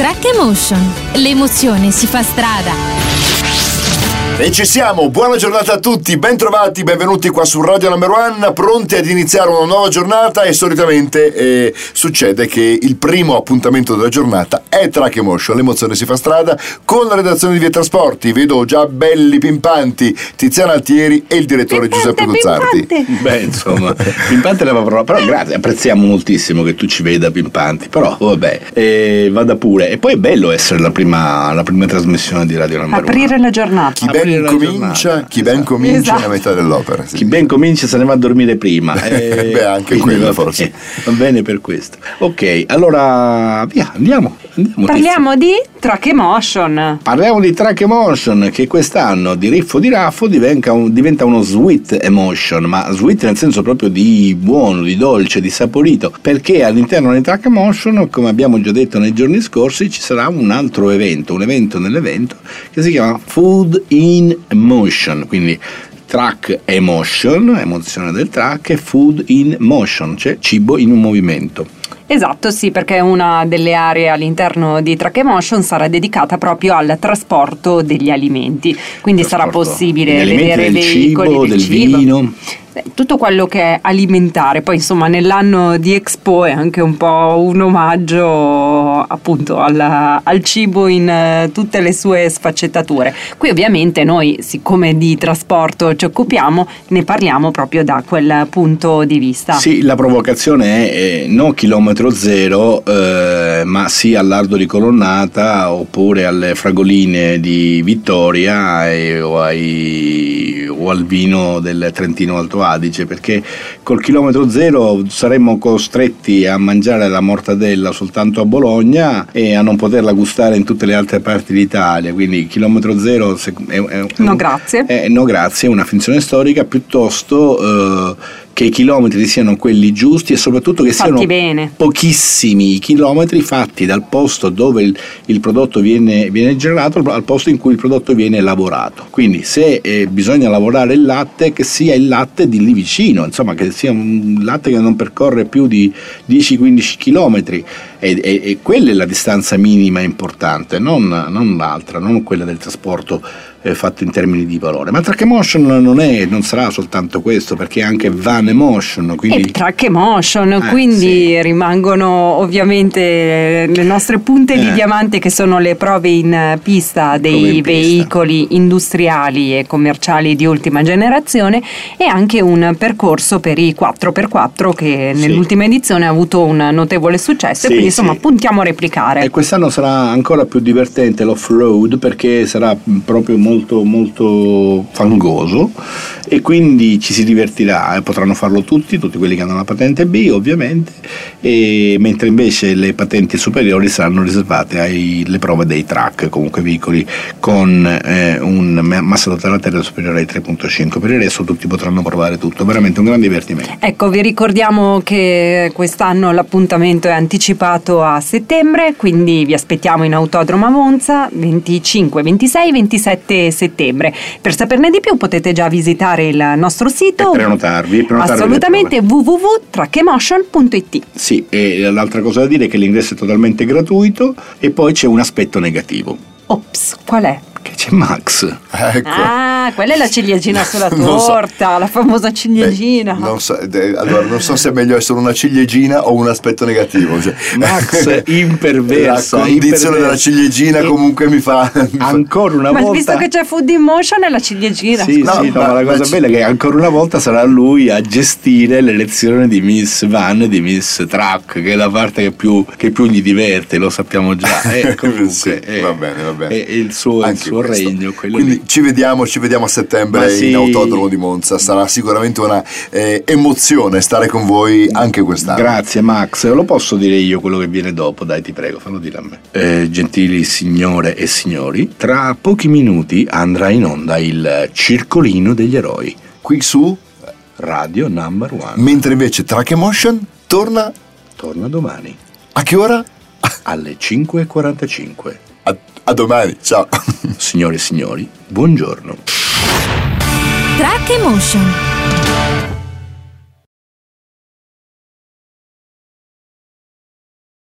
Track Emotion. L'emozione si fa strada. E ci siamo, buona giornata a tutti, ben trovati, benvenuti qua su Radio Number One, pronti ad iniziare una nuova giornata e solitamente succede che il primo appuntamento della giornata è Track Emotion, l'emozione si fa strada, con la redazione di Via Trasporti, vedo già belli pimpanti Tiziana Altieri e il direttore Giuseppe Guzzardi. Beh, insomma, pimpante è la parola, però grazie, apprezziamo moltissimo che tu ci veda pimpanti, però vabbè, vada pure. E poi è bello essere la prima trasmissione di Radio Number One. Aprire la giornata. Chi ben comincia è a metà dell'opera. Sì. Chi ben comincia se ne va a dormire prima. Beh, anche quello forse. Va bene per questo. Ok, allora via, andiamo. Parliamo di Track Emotion. Parliamo di Track Emotion, che quest'anno di Riffo di Raffo diventa uno sweet emotion, ma sweet nel senso proprio di buono, di dolce, di saporito, perché all'interno di Track Emotion, come abbiamo già detto nei giorni scorsi, ci sarà un altro evento, nell'evento che si chiama Food in Motion, quindi track emotion, emozione del track, e food in motion, cioè cibo in un movimento. Esatto, sì, perché una delle aree all'interno di Track Emotion sarà dedicata proprio al trasporto degli alimenti, quindi sarà possibile vedere veicoli del cibo, vino, tutto quello che è alimentare. Poi insomma nell'anno di Expo è anche un po' un omaggio appunto al cibo in tutte le sue sfaccettature. Qui ovviamente noi, siccome di trasporto ci occupiamo, ne parliamo proprio da quel punto di vista. Sì, la provocazione è non chilometro zero, ma sì al lardo di Colonnata oppure alle fragoline di Vittoria o al vino del Trentino Alto Adige, perché col chilometro zero saremmo costretti a mangiare la mortadella soltanto a Bologna e a non poterla gustare in tutte le altre parti d'Italia. Quindi chilometro zero no grazie, è una finzione storica, piuttosto che i chilometri siano quelli giusti e soprattutto che fatti siano bene. Pochissimi chilometri fatti dal posto dove il prodotto viene gelato al posto in cui il prodotto viene lavorato. Quindi se bisogna lavorare il latte, che sia il latte di lì vicino, insomma che sia un latte che non percorre più di 10-15 chilometri, e quella è la distanza minima importante, non l'altra, non quella del trasporto fatto in termini di valore. Ma Track Emotion non sarà soltanto questo, perché è anche Van Emotion, quindi e Track Emotion, quindi sì, rimangono ovviamente le nostre punte di diamante, che sono le prove in pista dei veicoli industriali e commerciali di ultima generazione, e anche un percorso per i 4x4 che nell'ultima edizione ha avuto un notevole successo, e quindi insomma puntiamo a replicare. E quest'anno sarà ancora più divertente l'off-road, perché sarà proprio molto molto fangoso, e quindi ci si divertirà, potranno farlo tutti quelli che hanno la patente B ovviamente, mentre invece le patenti superiori saranno riservate alle prove dei track, comunque veicoli con un massa totale terra superiore ai 3.5. Per il resto tutti potranno provare tutto, veramente un gran divertimento. Ecco, vi ricordiamo che quest'anno l'appuntamento è anticipato a settembre, quindi vi aspettiamo in Autodromo a Monza 25, 26, 27 settembre. Per saperne di più potete già visitare il nostro sito e prenotarvi assolutamente, www.trackemotion.it. Sì, e l'altra cosa da dire è che l'ingresso è totalmente gratuito, e poi c'è un aspetto negativo. Ops, qual è? Che c'è Max. Ecco. Ah, quella è la ciliegina sulla torta, la famosa ciliegina. Non so se è meglio essere una ciliegina o un aspetto negativo. Cioè, Max imperversa. La condizione della ciliegina comunque mi fa ancora una volta. Ma visto che c'è Food in Motion è la ciliegina. Ma la cosa bella è che ancora una volta sarà lui a gestire l'elezione di Miss Van e di Miss Track, che è la parte che più gli diverte, lo sappiamo già. Comunque, va bene. È il suo regno, quindi lì. ci vediamo a settembre in Autodromo di Monza. Sarà sicuramente una emozione stare con voi anche quest'anno. Grazie Max. Lo posso dire io quello che viene dopo? Dai, ti prego, fallo dire a me. Gentili signore e signori, tra pochi minuti andrà in onda il Circolino degli Eroi qui su Radio Number One. Mentre invece Track Emotion torna domani. A che ora? Alle 5:45. A domani, ciao. Signore e signori, buongiorno. Track Emotion.